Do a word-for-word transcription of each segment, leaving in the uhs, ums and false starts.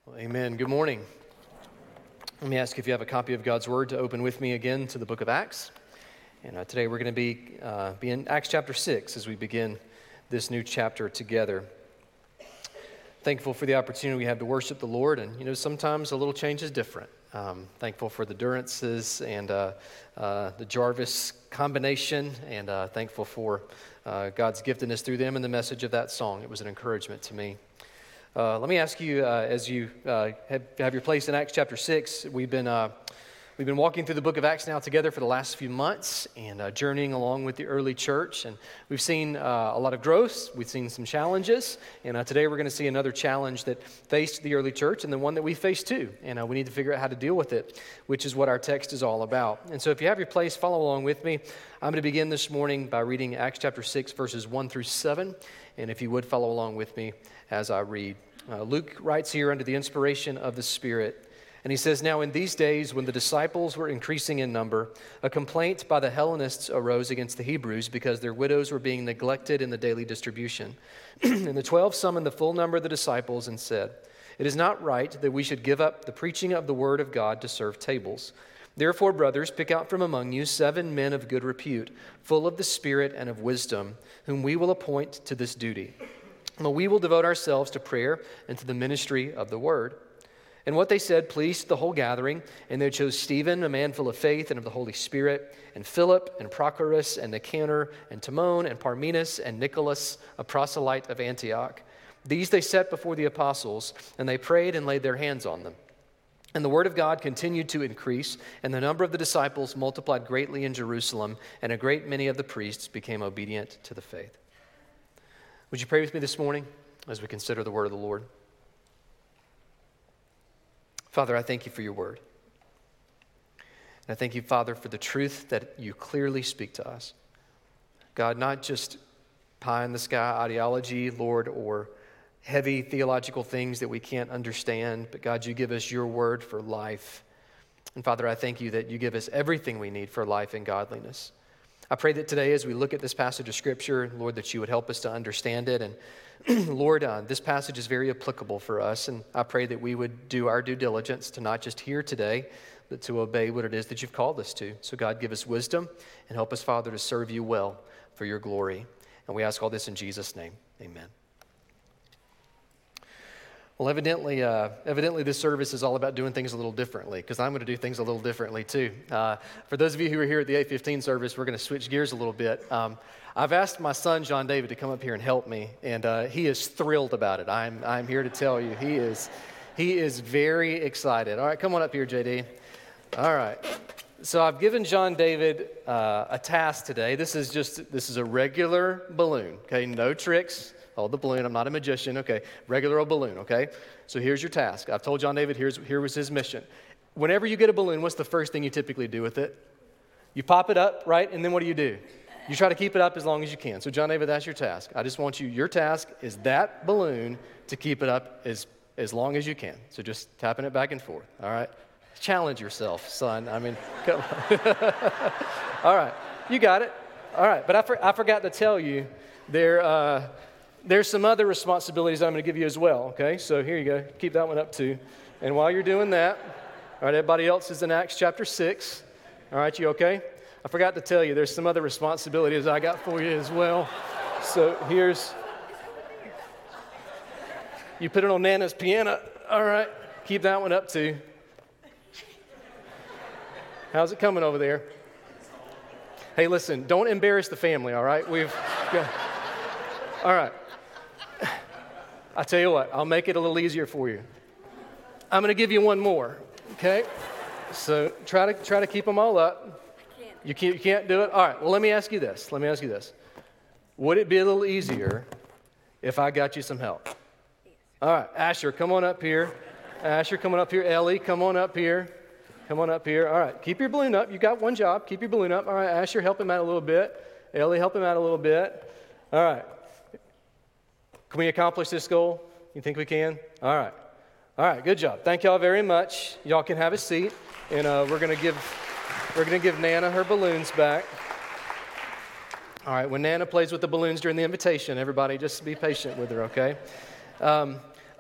Well, amen. Good morning. Let me ask if you have a copy of God's Word to open with me again to the book of Acts. And uh, today we're going to be, uh, be in Acts chapter six as we begin this new chapter together. Thankful for the opportunity we have to worship the Lord. And, you know, sometimes a little change is different. Um, thankful for the Durances and uh, uh, the Jarvis combination. And uh, thankful for uh, God's giftedness through them and the message of that song. It was an encouragement to me. Uh, let me ask you, uh, as you uh, have, have your place in Acts chapter six, we've been uh, we've been walking through the book of Acts now together for the last few months and uh, journeying along with the early church. And we've seen uh, a lot of growth, we've seen some challenges, and uh, today we're going to see another challenge that faced the early church and the one that we face too. And uh, we need to figure out how to deal with it, which is what our text is all about. And so if you have your place, follow along with me. I'm going to begin this morning by reading Acts chapter six, verses one through seven. And if you would follow along with me as I read. Uh, Luke writes here under the inspiration of the Spirit, and he says, "Now in these days when the disciples were increasing in number, a complaint by the Hellenists arose against the Hebrews because their widows were being neglected in the daily distribution. And the twelve summoned the full number of the disciples and said, 'It is not right that we should give up the preaching of the word of God to serve tables. Therefore, brothers, pick out from among you seven men of good repute, full of the Spirit and of wisdom, whom we will appoint to this duty. But we will devote ourselves to prayer and to the ministry of the word.' And what they said pleased the whole gathering, and they chose Stephen, a man full of faith and of the Holy Spirit, and Philip, and Prochorus, and Nicanor, and Timon, and Parmenas, and Nicholas, a proselyte of Antioch. These they set before the apostles, and they prayed and laid their hands on them. And the word of God continued to increase, and the number of the disciples multiplied greatly in Jerusalem, and a great many of the priests became obedient to the faith." Would you pray with me this morning as we consider the word of the Lord? Father, I thank you for your word. And I thank you, Father, for the truth that you clearly speak to us. God, not just pie in the sky ideology, Lord, or heavy theological things that we can't understand, but God, you give us your word for life. And Father, I thank you that you give us everything we need for life and godliness. I pray that today as we look at this passage of Scripture, Lord, that you would help us to understand it. And Lord, uh, this passage is very applicable for us, and I pray that we would do our due diligence to not just hear today, but to obey what it is that you've called us to. So God, give us wisdom and help us, Father, to serve you well for your glory. And we ask all this in Jesus' name. Amen. Well, evidently, uh, evidently, this service is all about doing things a little differently, because I'm going to do things a little differently too. Uh, for those of you who are here at the eight fifteen service, we're going to switch gears a little bit. Um, I've asked my son, John David, to come up here and help me, and uh, he is thrilled about it. I'm, I'm here to tell you, he is, he is very excited. All right, come on up here, J D. All right. So I've given John David uh, a task today. This is just, this is a regular balloon, okay? No tricks. Hold the balloon. I'm not a magician. Okay. Regular old balloon. Okay. So here's your task. I've told John David, here's, here was his mission. Whenever you get a balloon, what's the first thing you typically do with it? You pop it up, right? And then what do you do? You try to keep it up as long as you can. So John David, that's your task. I just want you, your task is that balloon to keep it up as, as long as you can. So just tapping it back and forth. All right. Challenge yourself, son. I mean, come on. All right. You got it. All right. But I, for, I forgot to tell you, there, uh, There's some other responsibilities I'm going to give you as well, okay? So here you go. Keep that one up too. And while you're doing that, all right, everybody else is in Acts chapter six. All right, you okay? I forgot to tell you, there's some other responsibilities I got for you as well. So here's, you put it on Nana's piano. All right, keep that one up too. How's it coming over there? Hey, listen, don't embarrass the family, all right? We've got, all right. I tell you what, I'll make it a little easier for you. I'm going to give you one more, okay? So try to try to keep them all up. You can't, you can't do it? All right, well, let me ask you this. Let me ask you this. Would it be a little easier if I got you some help? All right, Asher, come on up here. Asher, come on up here. Ellie, come on up here. Come on up here. All right, keep your balloon up. You got one job. Keep your balloon up. All right, Asher, help him out a little bit. Ellie, help him out a little bit. All right. Can we accomplish this goal? You think we can? All right. All right, good job. Thank y'all very much. Y'all can have a seat, and uh, we're gonna give we're gonna give Nana her balloons back. All right, when Nana plays with the balloons during the invitation, everybody just be patient with her, okay? Um,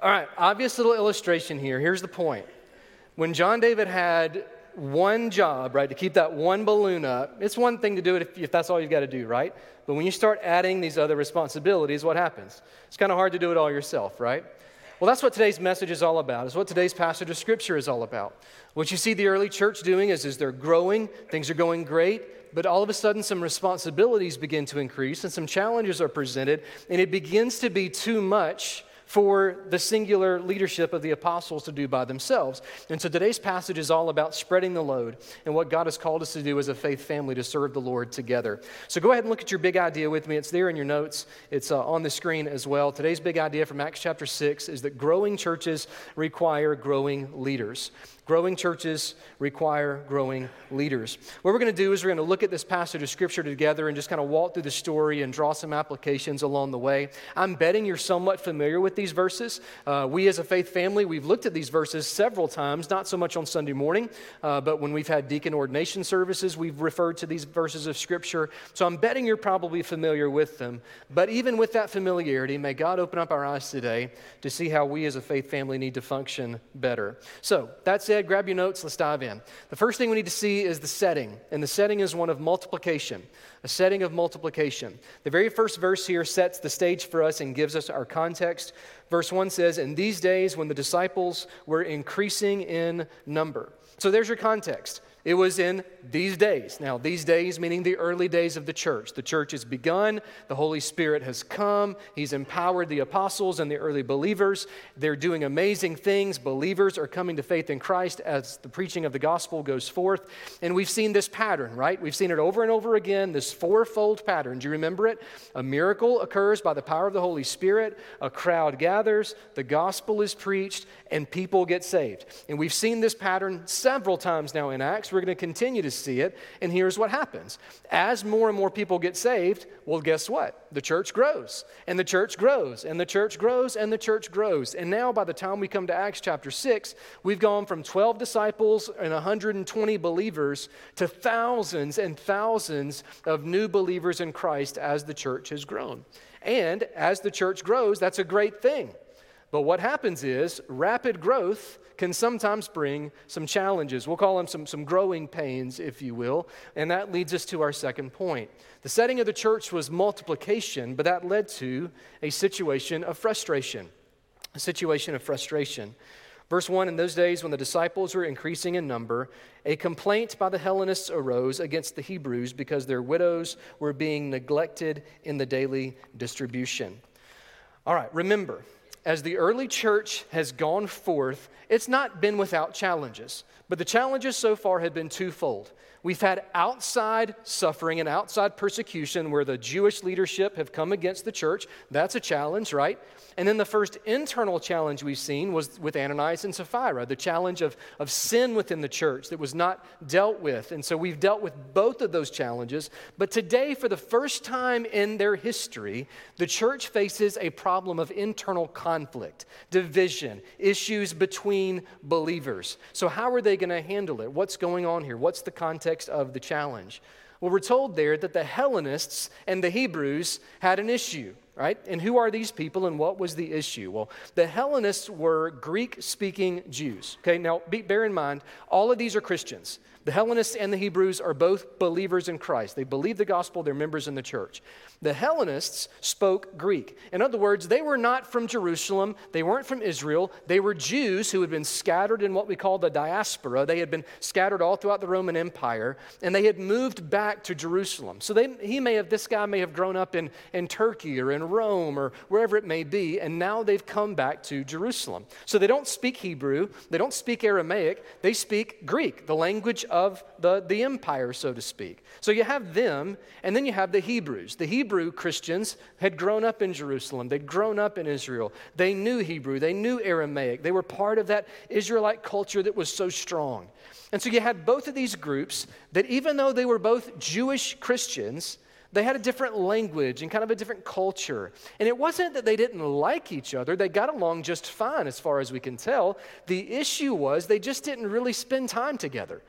All right, obvious little illustration here. Here's the point. When John David had one job, right, to keep that one balloon up, it's one thing to do it if, if that's all you've got to do, right? But when you start adding these other responsibilities, what happens? It's kind of hard to do it all yourself, right? Well, that's what today's message is all about. It's what today's passage of Scripture is all about. What you see the early church doing is, is they're growing, things are going great, but all of a sudden some responsibilities begin to increase and some challenges are presented, and it begins to be too much for the singular leadership of the apostles to do by themselves. And so today's passage is all about spreading the load and what God has called us to do as a faith family to serve the Lord together. So go ahead and look at your big idea with me. It's there in your notes. It's uh, on the screen as well. Today's big idea from Acts chapter six is that growing churches require growing leaders. Growing churches require growing leaders. What we're going to do is we're going to look at this passage of Scripture together and just kind of walk through the story and draw some applications along the way. I'm betting you're somewhat familiar with these verses. Uh, we as a faith family, we've looked at these verses several times, not so much on Sunday morning, uh, but when we've had deacon ordination services, we've referred to these verses of Scripture. So I'm betting you're probably familiar with them. But even with that familiarity, may God open up our eyes today to see how we as a faith family need to function better. So that's it. Grab your notes, let's dive in. The first thing we need to see is the setting, and the setting is one of multiplication, a setting of multiplication. The very first verse here sets the stage for us and gives us our context. Verse one says, "In these days when the disciples were increasing in number." So there's your context. It was in these days. Now, these days meaning the early days of the church. The church has begun. The Holy Spirit has come. He's empowered the apostles and the early believers. They're doing amazing things. Believers are coming to faith in Christ as the preaching of the gospel goes forth. And we've seen this pattern, right? We've seen it over and over again, this fourfold pattern. Do you remember it? A miracle occurs by the power of the Holy Spirit. A crowd gathers. The gospel is preached, and people get saved. And we've seen this pattern several times now in Acts. We're going to continue to see it, and here's what happens. As more and more people get saved, well, guess what? The church grows, and the church grows, and the church grows, and the church grows. And now by the time we come to Acts chapter six, we've gone from twelve disciples and one hundred twenty believers to thousands and thousands of new believers in Christ as the church has grown. And as the church grows, that's a great thing. But what happens is rapid growth can sometimes bring some challenges. We'll call them some, some growing pains, if you will. And that leads us to our second point. The setting of the church was multiplication, but that led to a situation of frustration. A situation of frustration. Verse one, "In those days when the disciples were increasing in number, a complaint by the Hellenists arose against the Hebrews because their widows were being neglected in the daily distribution." All right, remember, as the early church has gone forth, it's not been without challenges. But the challenges so far have been twofold. We've had outside suffering and outside persecution where the Jewish leadership have come against the church. That's a challenge, right? And then the first internal challenge we've seen was with Ananias and Sapphira, the challenge of, of sin within the church that was not dealt with. And so we've dealt with both of those challenges. But today, for the first time in their history, the church faces a problem of internal conflict, division, issues between believers. So how are they going to handle it? What's going on here? What's the context of the challenge? Well, we're told there that the Hellenists and the Hebrews had an issue, right? And who are these people and what was the issue? Well, the Hellenists were Greek-speaking Jews. Okay, now be, bear in mind, all of these are Christians. The Hellenists and the Hebrews are both believers in Christ. They believe the gospel, they're members in the church. The Hellenists spoke Greek. In other words, they were not from Jerusalem, they weren't from Israel, they were Jews who had been scattered in what we call the diaspora. They had been scattered all throughout the Roman Empire, and they had moved back to Jerusalem. So they, he may have, this guy may have grown up in, in Turkey or in Rome or wherever it may be, and now they've come back to Jerusalem. So they don't speak Hebrew, they don't speak Aramaic, they speak Greek, the language of the, the empire, so to speak. So you have them, and then you have the Hebrews. The Hebrew Christians had grown up in Jerusalem. They'd grown up in Israel. They knew Hebrew. They knew Aramaic. They were part of that Israelite culture that was so strong. And so you had both of these groups that even though they were both Jewish Christians, they had a different language and kind of a different culture. And it wasn't that they didn't like each other. They got along just fine as far as we can tell. The issue was they just didn't really spend time together.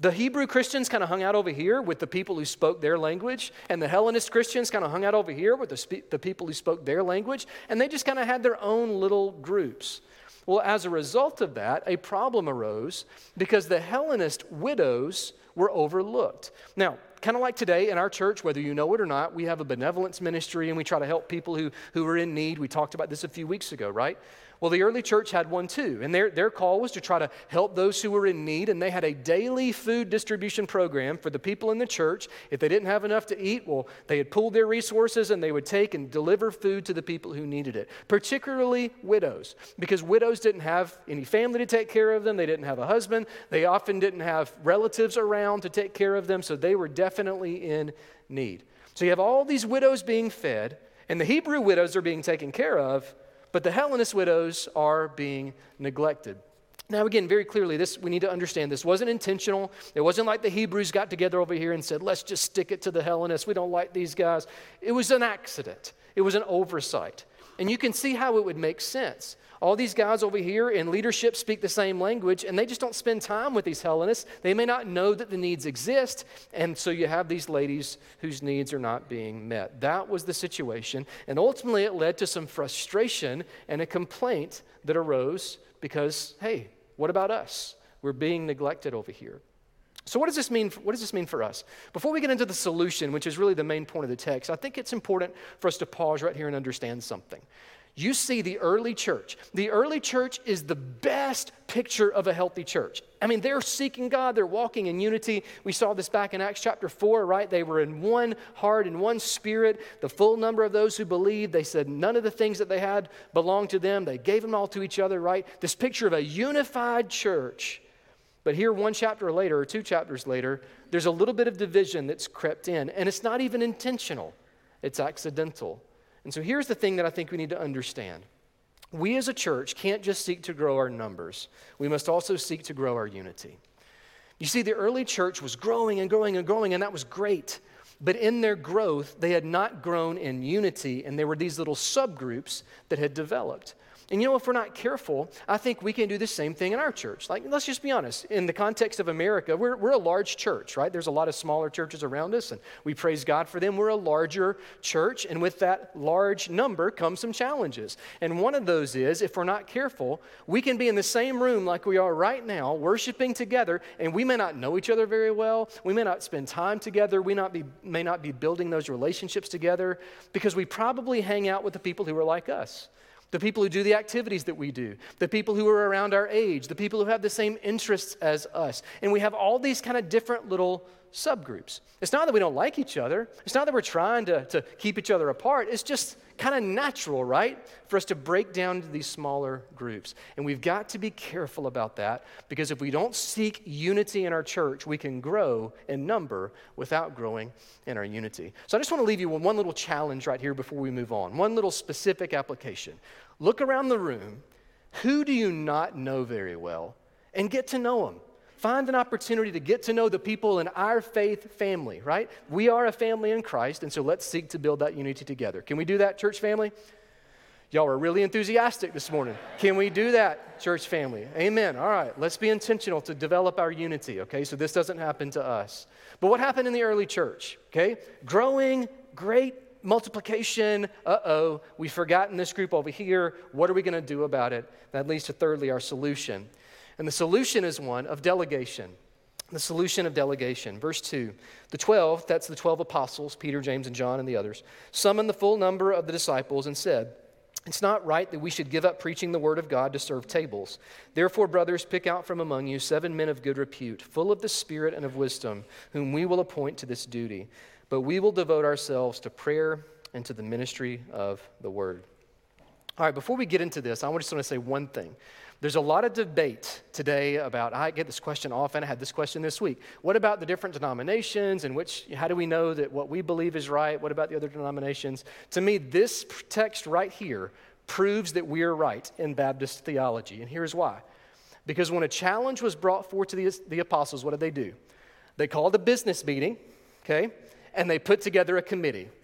The Hebrew Christians kind of hung out over here with the people who spoke their language, and the Hellenist Christians kind of hung out over here with the, spe- the people who spoke their language, and they just kind of had their own little groups. Well, as a result of that, a problem arose because the Hellenist widows were overlooked. Now, kind of like today in our church, whether you know it or not, we have a benevolence ministry and we try to help people who, who are in need. We talked about this a few weeks ago, right? Well, the early church had one too, and their, their call was to try to help those who were in need, and they had a daily food distribution program for the people in the church. If they didn't have enough to eat, well, they had pooled their resources and they would take and deliver food to the people who needed it, particularly widows, because widows didn't have any family to take care of them. They didn't have a husband. They often didn't have relatives around to take care of them, so they were definitely in need. So you have all these widows being fed, and the Hebrew widows are being taken care of, but the Hellenist widows are being neglected. Now, again, very clearly, this we need to understand this wasn't intentional. It wasn't like the Hebrews got together over here and said, let's just stick it to the Hellenists. We don't like these guys. It was an accident. It was an oversight. And you can see how it would make sense. All these guys over here in leadership speak the same language, and they just don't spend time with these Hellenists. They may not know that the needs exist, and so you have these ladies whose needs are not being met. That was the situation, and ultimately it led to some frustration and a complaint that arose because, hey, what about us? We're being neglected over here. So what does this mean? What does this mean for us? Before we get into the solution, which is really the main point of the text, I think it's important for us to pause right here and understand something. You see the early church. The early church is the best picture of a healthy church. I mean, they're seeking God. They're walking in unity. We saw this back in Acts chapter four, right? They were in one heart and one spirit. The full number of those who believed, they said none of the things that they had belonged to them. They gave them all to each other, right? This picture of a unified church. But here, one chapter later, or two chapters later, there's a little bit of division that's crept in. And it's not even intentional. It's accidental. And so here's the thing that I think we need to understand. We as a church can't just seek to grow our numbers. We must also seek to grow our unity. You see, the early church was growing and growing and growing, and that was great. But in their growth, they had not grown in unity, and there were these little subgroups that had developed. And you know, if we're not careful, I think we can do the same thing in our church. Like, let's just be honest. In the context of America, we're, we're a large church, right? There's a lot of smaller churches around us, and we praise God for them. We're a larger church, and with that large number comes some challenges. And one of those is, if we're not careful, we can be in the same room like we are right now, worshiping together, and we may not know each other very well. We may not spend time together. We not be, may not be building those relationships together because we probably hang out with the people who are like us. The people who do the activities that we do, the people who are around our age, the people who have the same interests as us. And we have all these kind of different little subgroups. It's not that we don't like each other. It's not that we're trying to, to keep each other apart. It's just kind of natural, right, for us to break down into these smaller groups. And we've got to be careful about that because if we don't seek unity in our church, we can grow in number without growing in our unity. So I just want to leave you with one little challenge right here before we move on, one little specific application. Look around the room. Who do you not know very well? And get to know them. Find an opportunity to get to know the people in our faith family, right? We are a family in Christ, and so let's seek to build that unity together. Can we do that, church family? Y'all are really enthusiastic this morning. Can we do that, church family? Amen. All right, let's be intentional to develop our unity, okay? So this doesn't happen to us. But what happened in the early church, okay? Growing, great multiplication. Uh-oh, we've forgotten this group over here. What are we going to do about it? That leads to, thirdly, our solution. And the solution is one of delegation. The solution of delegation. Verse two, the twelve, that's the twelve apostles, Peter, James, and John, and the others, summoned the full number of the disciples and said, "It's not right that we should give up preaching the word of God to serve tables. Therefore, brothers, pick out from among you seven men of good repute, full of the Spirit and of wisdom, whom we will appoint to this duty. But we will devote ourselves to prayer and to the ministry of the word." All right, before we get into this, I just want to say one thing. There's a lot of debate today about, I get this question often, I had this question this week. What about the different denominations and which, how do we know that what we believe is right? What about the other denominations? To me, this text right here proves that we are right in Baptist theology. And here's why. Because when a challenge was brought forth to the, the apostles, what did they do? They called a business meeting, okay? And they put together a committee.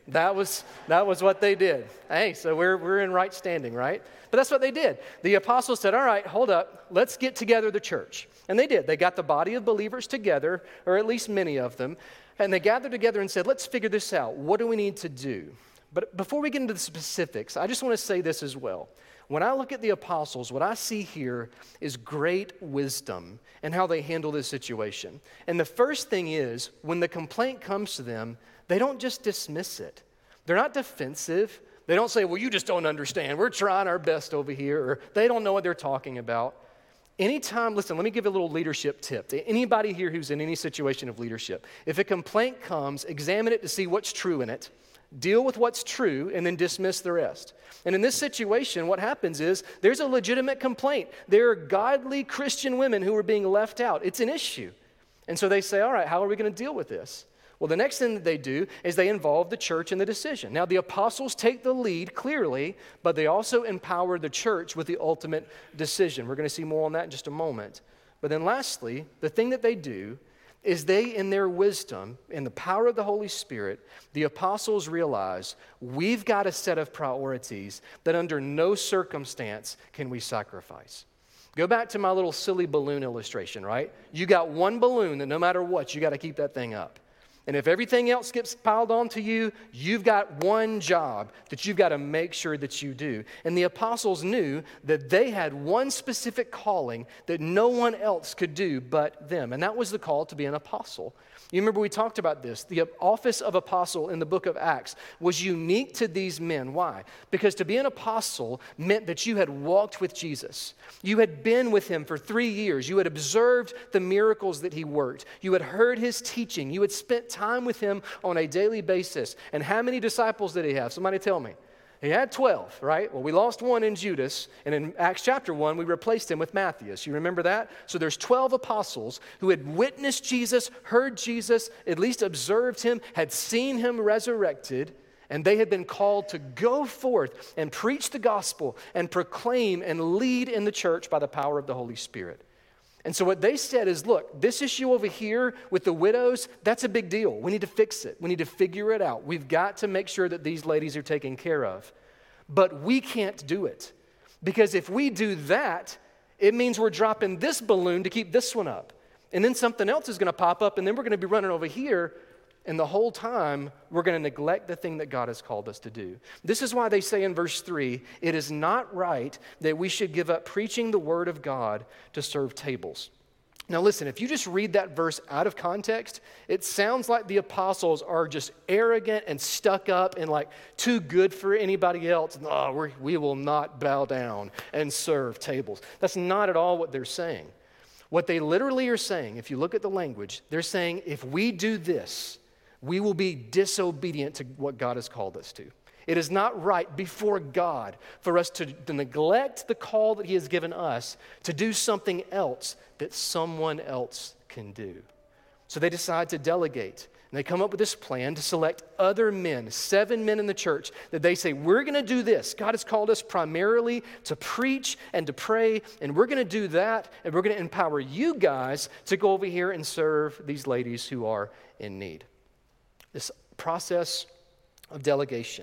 That was, that was what they did. Hey, so we're, we're in right standing, right? But that's what they did. The apostles said, all right, hold up, let's get together the church. And they did. They got the body of believers together, or at least many of them, and they gathered together and said, let's figure this out. What do we need to do? But before we get into the specifics, I just want to say this as well. When I look at the apostles, what I see here is great wisdom in how they handle this situation. And the first thing is, when the complaint comes to them, they don't just dismiss it. They're not defensive. They don't say, well, you just don't understand. We're trying our best over here. Or they don't know what they're talking about. Anytime, listen, let me give you a little leadership tip to anybody here who's in any situation of leadership. If a complaint comes, examine it to see what's true in it. Deal with what's true, and then dismiss the rest. And in this situation, what happens is there's a legitimate complaint. There are godly Christian women who are being left out. It's an issue. And so they say, all right, how are we going to deal with this? Well, the next thing that they do is they involve the church in the decision. Now, the apostles take the lead clearly, but they also empower the church with the ultimate decision. We're going to see more on that in just a moment. But then lastly, the thing that they do is they, in their wisdom, in the power of the Holy Spirit, the apostles realize we've got a set of priorities that under no circumstance can we sacrifice. Go back to my little silly balloon illustration, right? You got one balloon that no matter what, you got to keep that thing up. And if everything else gets piled onto you, you've got one job that you've got to make sure that you do. And the apostles knew that they had one specific calling that no one else could do but them. And that was the call to be an apostle. You remember we talked about this. The office of apostle in the book of Acts was unique to these men. Why? Because to be an apostle meant that you had walked with Jesus. You had been with him for three years. You had observed the miracles that he worked. You had heard his teaching. You had spent time with him on a daily basis. And how many disciples did he have? Somebody tell me. He had twelve, right? Well, we lost one in Judas, and in Acts chapter one, we replaced him with Matthias. You remember that? So there's twelve apostles who had witnessed Jesus, heard Jesus, at least observed him, had seen him resurrected, and they had been called to go forth and preach the gospel and proclaim and lead in the church by the power of the Holy Spirit. And so what they said is, look, this issue over here with the widows, that's a big deal. We need to fix it. We need to figure it out. We've got to make sure that these ladies are taken care of. But we can't do it. Because if we do that, it means we're dropping this balloon to keep this one up. And then something else is going to pop up, and then we're going to be running over here. And the whole time, we're going to neglect the thing that God has called us to do. This is why they say in verse three, it is not right that we should give up preaching the word of God to serve tables. Now listen, if you just read that verse out of context, it sounds like the apostles are just arrogant and stuck up and like too good for anybody else. No, we're, we will not bow down and serve tables. That's not at all what they're saying. What they literally are saying, if you look at the language, they're saying if we do this, we will be disobedient to what God has called us to. It is not right before God for us to, to neglect the call that he has given us to do something else that someone else can do. So they decide to delegate. And they come up with this plan to select other men, seven men in the church, that they say, we're going to do this. God has called us primarily to preach and to pray, and we're going to do that, and we're going to empower you guys to go over here and serve these ladies who are in need. This process of delegation.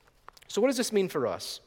So what does this mean for us?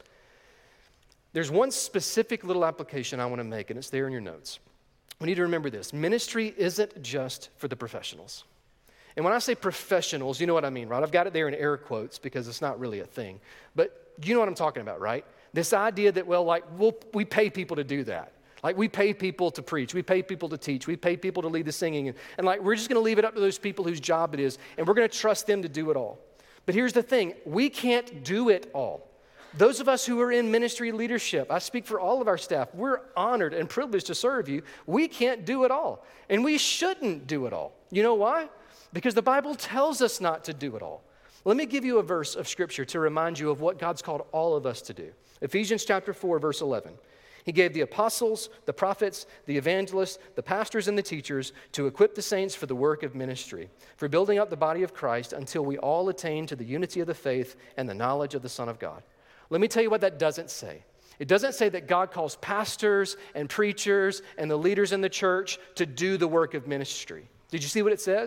There's one specific little application I want to make, and it's there in your notes. We need to remember this. Ministry isn't just for the professionals. And when I say professionals, you know what I mean, right? I've got it there in air quotes because it's not really a thing. But you know what I'm talking about, right? This idea that, well, like, we'll, we pay people to do that. Like, we pay people to preach. We pay people to teach. We pay people to lead the singing. And, and like, we're just going to leave it up to those people whose job it is, and we're going to trust them to do it all. But here's the thing. We can't do it all. Those of us who are in ministry leadership, I speak for all of our staff, we're honored and privileged to serve you. We can't do it all, and we shouldn't do it all. You know why? Because the Bible tells us not to do it all. Let me give you a verse of Scripture to remind you of what God's called all of us to do. Ephesians chapter four, verse eleven. He gave the apostles, the prophets, the evangelists, the pastors, and the teachers to equip the saints for the work of ministry, for building up the body of Christ until we all attain to the unity of the faith and the knowledge of the Son of God. Let me tell you what that doesn't say. It doesn't say that God calls pastors and preachers and the leaders in the church to do the work of ministry. Did you see what it says?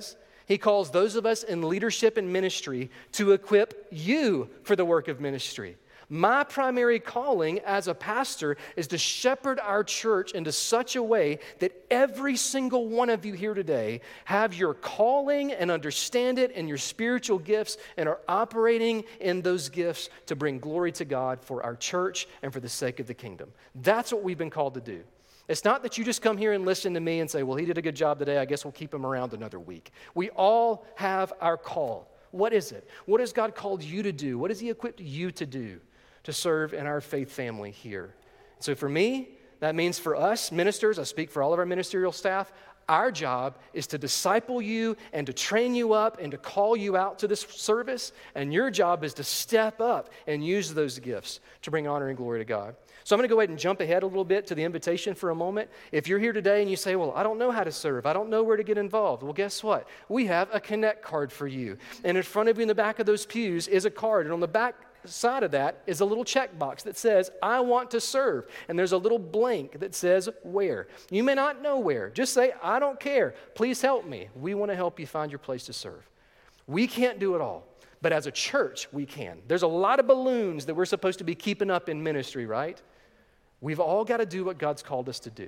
He calls those of us in leadership and ministry to equip you for the work of ministry. My primary calling as a pastor is to shepherd our church into such a way that every single one of you here today have your calling and understand it and your spiritual gifts and are operating in those gifts to bring glory to God for our church and for the sake of the kingdom. That's what we've been called to do. It's not that you just come here and listen to me and say, well, he did a good job today, I guess we'll keep him around another week. We all have our call. What is it? What has God called you to do? What has he equipped you to do to serve in our faith family here? So for me, that means for us ministers, I speak for all of our ministerial staff, our job is to disciple you and to train you up and to call you out to this service, and your job is to step up and use those gifts to bring honor and glory to God. So I'm going to go ahead and jump ahead a little bit to the invitation for a moment. If you're here today and you say, well, I don't know how to serve, I don't know where to get involved, well, guess what? We have a Connect card for you. And in front of you in the back of those pews is a card, and on the back side of that is a little checkbox that says, I want to serve. And there's a little blank that says where. You may not know where. Just say, I don't care. Please help me. We want to help you find your place to serve. We can't do it all, but as a church, we can. There's a lot of balloons that we're supposed to be keeping up in ministry, right? We've all got to do what God's called us to do.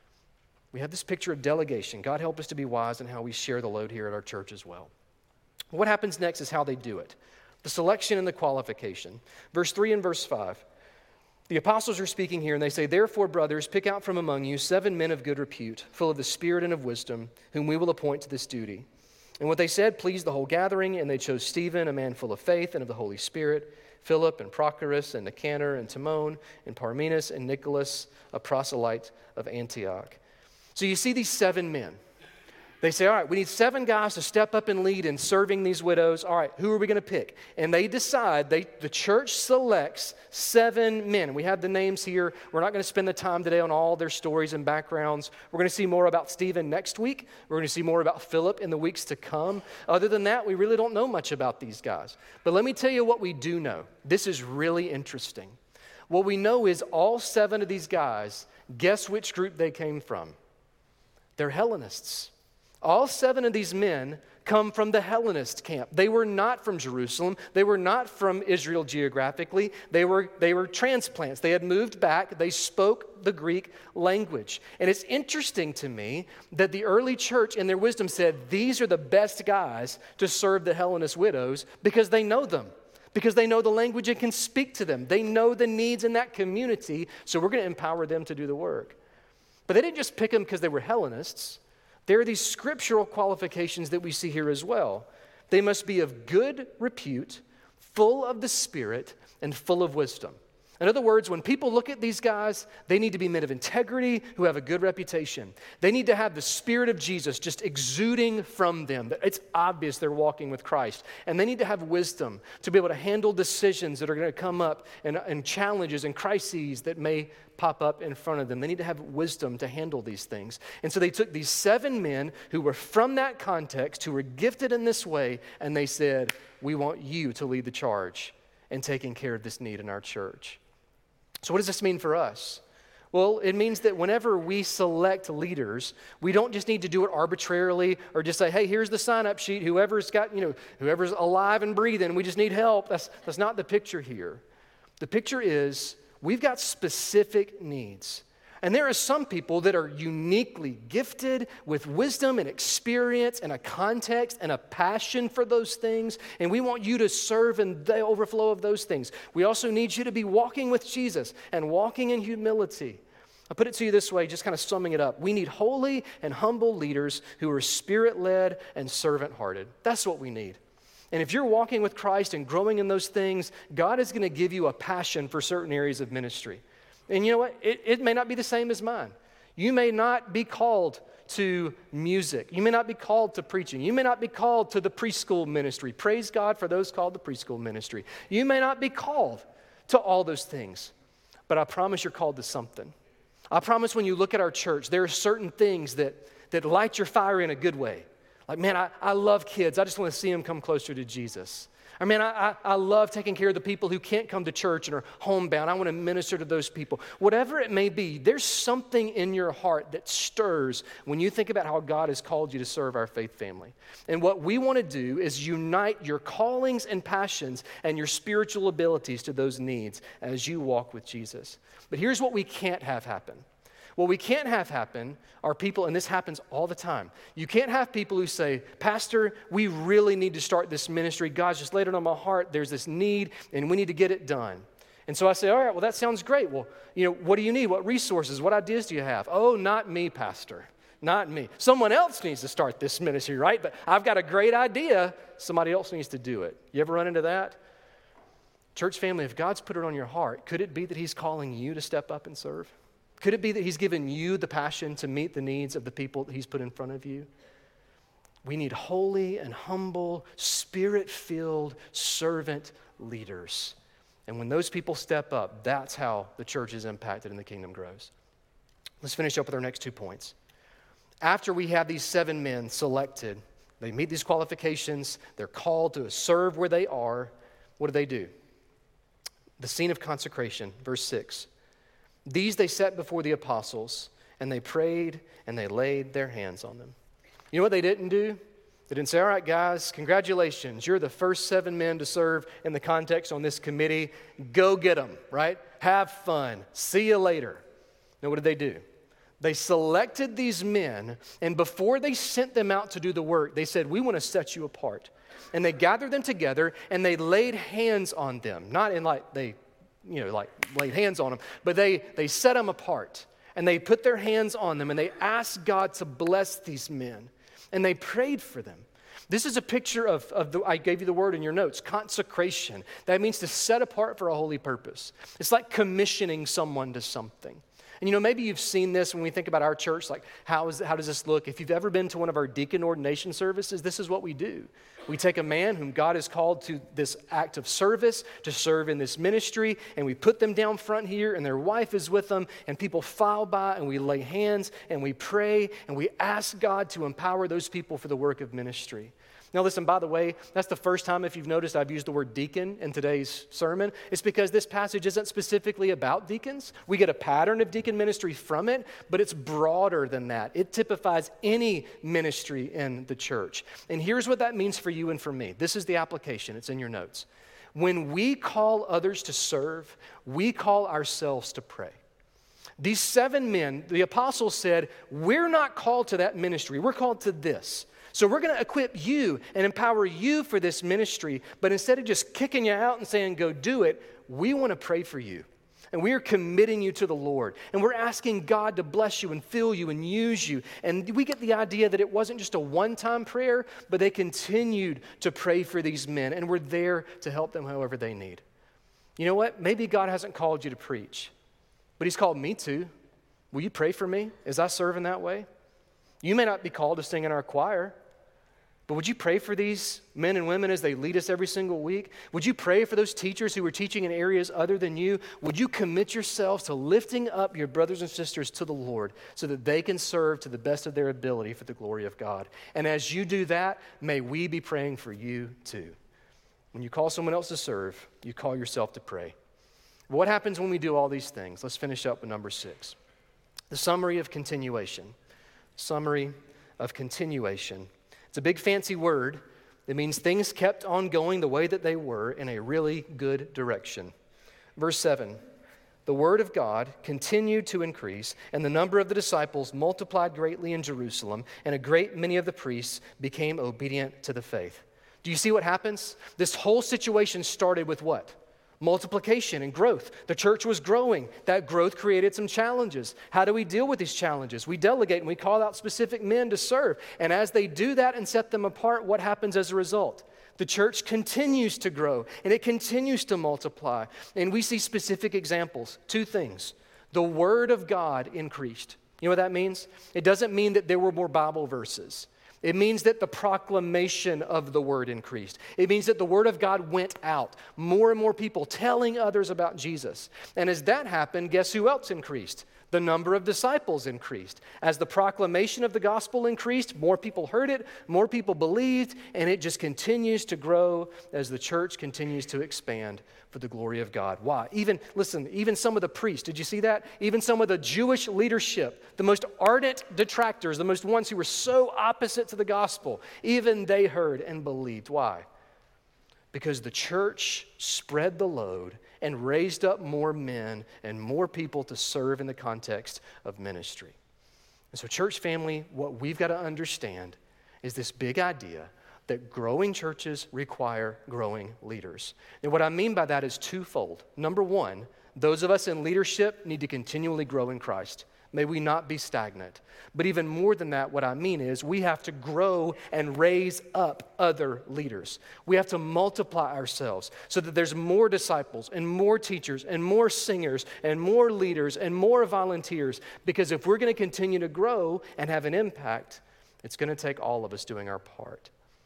We have this picture of delegation. God help us to be wise in how we share the load here at our church as well. What happens next is how they do it. The selection and the qualification. Verse three and verse five. The apostles are speaking here and they say, therefore, brothers, pick out from among you seven men of good repute, full of the Spirit and of wisdom, whom we will appoint to this duty. And what they said pleased the whole gathering, and they chose Stephen, a man full of faith and of the Holy Spirit, Philip and Prochorus and Nicanor and Timon and Parmenas and Nicholas, a proselyte of Antioch. So you see these seven men. They say, all right, we need seven guys to step up and lead in serving these widows. All right, who are we going to pick? And they decide, they, the church selects seven men. We have the names here. We're not going to spend the time today on all their stories and backgrounds. We're going to see more about Stephen next week. We're going to see more about Philip in the weeks to come. Other than that, we really don't know much about these guys. But let me tell you what we do know. This is really interesting. What we know is all seven of these guys, guess which group they came from? They're Hellenists. All seven of these men come from the Hellenist camp. They were not from Jerusalem. They were not from Israel geographically. They were, they were transplants. They had moved back. They spoke the Greek language. And it's interesting to me that the early church in their wisdom said, these are the best guys to serve the Hellenist widows because they know them, because they know the language and can speak to them. They know the needs in that community, so we're going to empower them to do the work. But they didn't just pick them because they were Hellenists. There are these scriptural qualifications that we see here as well. They must be of good repute, full of the Spirit, and full of wisdom. In other words, when people look at these guys, they need to be men of integrity who have a good reputation. They need to have the Spirit of Jesus just exuding from them, that it's obvious they're walking with Christ. And they need to have wisdom to be able to handle decisions that are going to come up and, and challenges and crises that may pop up in front of them. They need to have wisdom to handle these things. And so they took these seven men who were from that context, who were gifted in this way, and they said, we want you to lead the charge in taking care of this need in our church. So what does this mean for us? Well, it means that whenever we select leaders, we don't just need to do it arbitrarily or just say, hey, here's the sign-up sheet. Whoever's got, you know, whoever's alive and breathing, we just need help. That's, that's not the picture here. The picture is we've got specific needs. And there are some people that are uniquely gifted with wisdom and experience and a context and a passion for those things. And we want you to serve in the overflow of those things. We also need you to be walking with Jesus and walking in humility. I'll put it to you this way, just kind of summing it up. We need holy and humble leaders who are spirit-led and servant-hearted. That's what we need. And if you're walking with Christ and growing in those things, God is going to give you a passion for certain areas of ministry. And you know what? It, it may not be the same as mine. You may not be called to music. You may not be called to preaching. You may not be called to the preschool ministry. Praise God for those called to preschool ministry. You may not be called to all those things, but I promise you're called to something. I promise when you look at our church, there are certain things that, that light your fire in a good way. Like, man, I, I love kids. I just want to see them come closer to Jesus. I mean, I, I, I love taking care of the people who can't come to church and are homebound. I want to minister to those people. Whatever it may be, there's something in your heart that stirs when you think about how God has called you to serve our faith family. And what we want to do is unite your callings and passions and your spiritual abilities to those needs as you walk with Jesus. But here's what we can't have happen. What we can't have happen are people, and this happens all the time. You can't have people who say, Pastor, we really need to start this ministry. God's just laid it on my heart. There's this need, and we need to get it done. And so I say, all right, well, that sounds great. Well, you know, what do you need? What resources? What ideas do you have? Oh, not me, Pastor. Not me. Someone else needs to start this ministry, right? But I've got a great idea. Somebody else needs to do it. You ever run into that? Church family, if God's put it on your heart, could it be that He's calling you to step up and serve? Could it be that He's given you the passion to meet the needs of the people that He's put in front of you? We need holy and humble, spirit-filled servant leaders. And when those people step up, that's how the church is impacted and the kingdom grows. Let's finish up with our next two points. After we have these seven men selected, they meet these qualifications, they're called to serve where they are, what do they do? The scene of consecration, verse six. These they set before the apostles, and they prayed, and they laid their hands on them. You know what they didn't do? They didn't say, all right, guys, congratulations. You're the first seven men to serve in the context on this committee. Go get them, right? Have fun. See you later. Now, what did they do? They selected these men, and before they sent them out to do the work, they said, we want to set you apart. And they gathered them together, and they laid hands on them. Not in like they you know, like laid hands on them, but they, they set them apart, and they put their hands on them, and they asked God to bless these men, and they prayed for them. This is a picture of, of the, I gave you the word in your notes, consecration. That means to set apart for a holy purpose. It's like commissioning someone to something. And you know, maybe you've seen this when we think about our church, like how, is, how does this look? If you've ever been to one of our deacon ordination services, this is what we do. We take a man whom God has called to this act of service, to serve in this ministry, and we put them down front here, and their wife is with them, and people file by, and we lay hands, and we pray, and we ask God to empower those people for the work of ministry. Now listen, by the way, that's the first time, if you've noticed, I've used the word deacon in today's sermon. It's because this passage isn't specifically about deacons. We get a pattern of deacon ministry from it, but it's broader than that. It typifies any ministry in the church. And here's what that means for you and for me. This is the application. It's in your notes. When we call others to serve, we call ourselves to pray. These seven men, the apostles said, we're not called to that ministry. We're called to this. So we're going to equip you and empower you for this ministry, but instead of just kicking you out and saying, go do it, we want to pray for you. And we are committing you to the Lord. And we're asking God to bless you and fill you and use you. And we get the idea that it wasn't just a one-time prayer, but they continued to pray for these men, and we're there to help them however they need. You know what? Maybe God hasn't called you to preach, but He's called me to. Will you pray for me as I serve in that way? You may not be called to sing in our choir, but would you pray for these men and women as they lead us every single week? Would you pray for those teachers who are teaching in areas other than you? Would you commit yourselves to lifting up your brothers and sisters to the Lord so that they can serve to the best of their ability for the glory of God? And as you do that, may we be praying for you too. When you call someone else to serve, you call yourself to pray. What happens when we do all these things? Let's finish up with number six. The summary of continuation. Summary of continuation. It's a big fancy word. It means things kept on going the way that they were in a really good direction. Verse seven, the word of God continued to increase, and the number of the disciples multiplied greatly in Jerusalem, and a great many of the priests became obedient to the faith. Do you see what happens? This whole situation started with what? Multiplication and growth. The church was growing. That growth created some challenges. How do we deal with these challenges? We delegate and we call out specific men to serve. And as they do that and set them apart, what happens as a result? The church continues to grow and it continues to multiply. And we see specific examples. Two things. The word of God increased. You know what that means? It doesn't mean that there were more Bible verses. It means that the proclamation of the word increased. It means that the word of God went out. More and more people telling others about Jesus. And as that happened, guess who else increased? The number of disciples increased. As the proclamation of the gospel increased, more people heard it, more people believed, and it just continues to grow as the church continues to expand for the glory of God. Why? Even, listen, even some of the priests, did you see that? Even some of the Jewish leadership, the most ardent detractors, the most ones who were so opposite to the gospel, even they heard and believed. Why? Because the church spread the load and raised up more men and more people to serve in the context of ministry. And so, church family, what we've got to understand is this big idea that growing churches require growing leaders. And what I mean by that is twofold. Number one, those of us in leadership need to continually grow in Christ. May we not be stagnant. But even more than that, what I mean is we have to grow and raise up other leaders. We have to multiply ourselves so that there's more disciples and more teachers and more singers and more leaders and more volunteers. Because if we're going to continue to grow and have an impact, it's going to take all of us doing our part.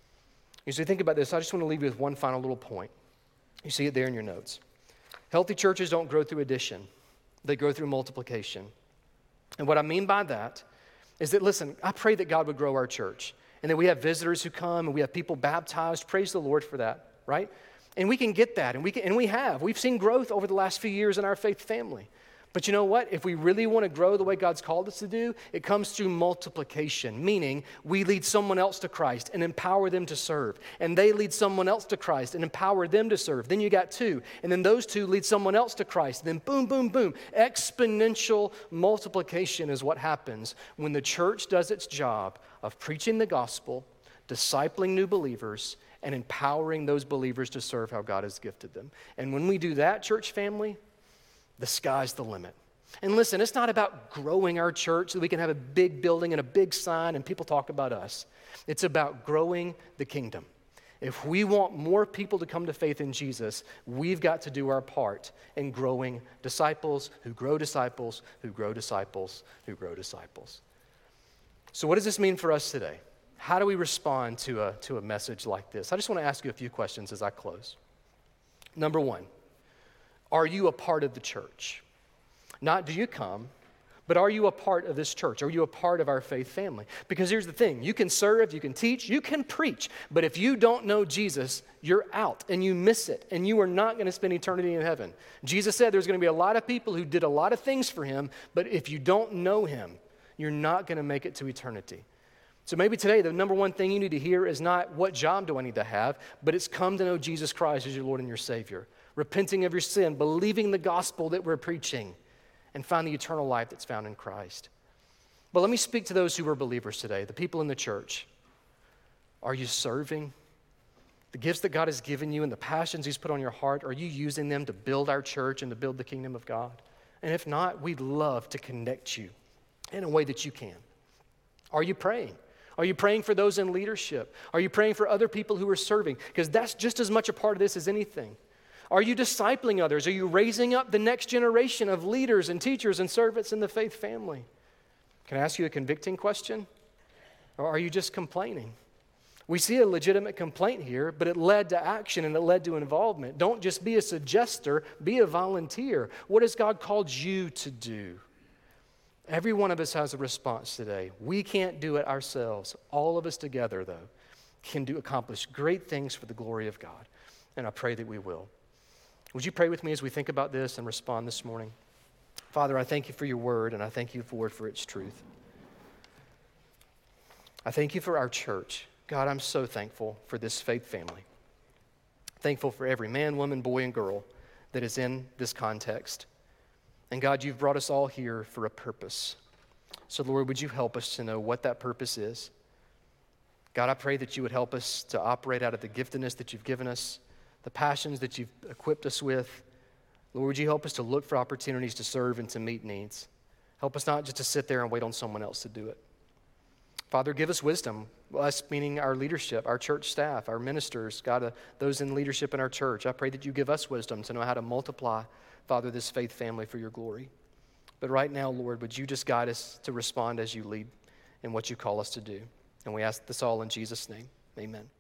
You see, think about this. I just want to leave you with one final little point. You see it there in your notes. Healthy churches don't grow through addition. They grow through multiplication. And what I mean by that is that, listen, I pray that God would grow our church and that we have visitors who come and we have people baptized. Praise the Lord for that, right? And we can get that, and we can, and we have. We've seen growth over the last few years in our faith family. But you know what? If we really want to grow the way God's called us to do, it comes through multiplication, meaning we lead someone else to Christ and empower them to serve. And they lead someone else to Christ and empower them to serve. Then you got two. And then those two lead someone else to Christ. Then boom, boom, boom. Exponential multiplication is what happens when the church does its job of preaching the gospel, discipling new believers, and empowering those believers to serve how God has gifted them. And when we do that, church family, the sky's the limit. And listen, it's not about growing our church so that we can have a big building and a big sign and people talk about us. It's about growing the kingdom. If we want more people to come to faith in Jesus, we've got to do our part in growing disciples who grow disciples, who grow disciples, who grow disciples. So what does this mean for us today? How do we respond to a, to a message like this? I just want to ask you a few questions as I close. Number one, are you a part of the church? Not do you come, but are you a part of this church? Are you a part of our faith family? Because here's the thing, you can serve, you can teach, you can preach, but if you don't know Jesus, you're out and you miss it, and you are not going to spend eternity in heaven. Jesus said there's going to be a lot of people who did a lot of things for him, but if you don't know him, you're not going to make it to eternity. So maybe today the number one thing you need to hear is not what job do I need to have, but it's come to know Jesus Christ as your Lord and your Savior. Repenting of your sin, believing the gospel that we're preaching, and find the eternal life that's found in Christ. But let me speak to those who are believers today, the people in the church. Are you serving? The gifts that God has given you and the passions he's put on your heart, are you using them to build our church and to build the kingdom of God? And if not, we'd love to connect you in a way that you can. Are you praying? Are you praying for those in leadership? Are you praying for other people who are serving? Because that's just as much a part of this as anything. Are you discipling others? Are you raising up the next generation of leaders and teachers and servants in the faith family? Can I ask you a convicting question? Or are you just complaining? We see a legitimate complaint here, but it led to action and it led to involvement. Don't just be a suggester, be a volunteer. What has God called you to do? Every one of us has a response today. We can't do it ourselves. All of us together, though, can do accomplish great things for the glory of God. And I pray that we will. Would you pray with me as we think about this and respond this morning? Father, I thank you for your word, and I thank you for, for its truth. I thank you for our church. God, I'm so thankful for this faith family. Thankful for every man, woman, boy, and girl that is in this context. And God, you've brought us all here for a purpose. So Lord, would you help us to know what that purpose is? God, I pray that you would help us to operate out of the giftedness that you've given us, the passions that you've equipped us with. Lord, would you help us to look for opportunities to serve and to meet needs? Help us not just to sit there and wait on someone else to do it. Father, give us wisdom, us meaning our leadership, our church staff, our ministers, God, uh, those in leadership in our church. I pray that you give us wisdom to know how to multiply, Father, this faith family for your glory. But right now, Lord, would you just guide us to respond as you lead in what you call us to do? And we ask this all in Jesus' name. Amen.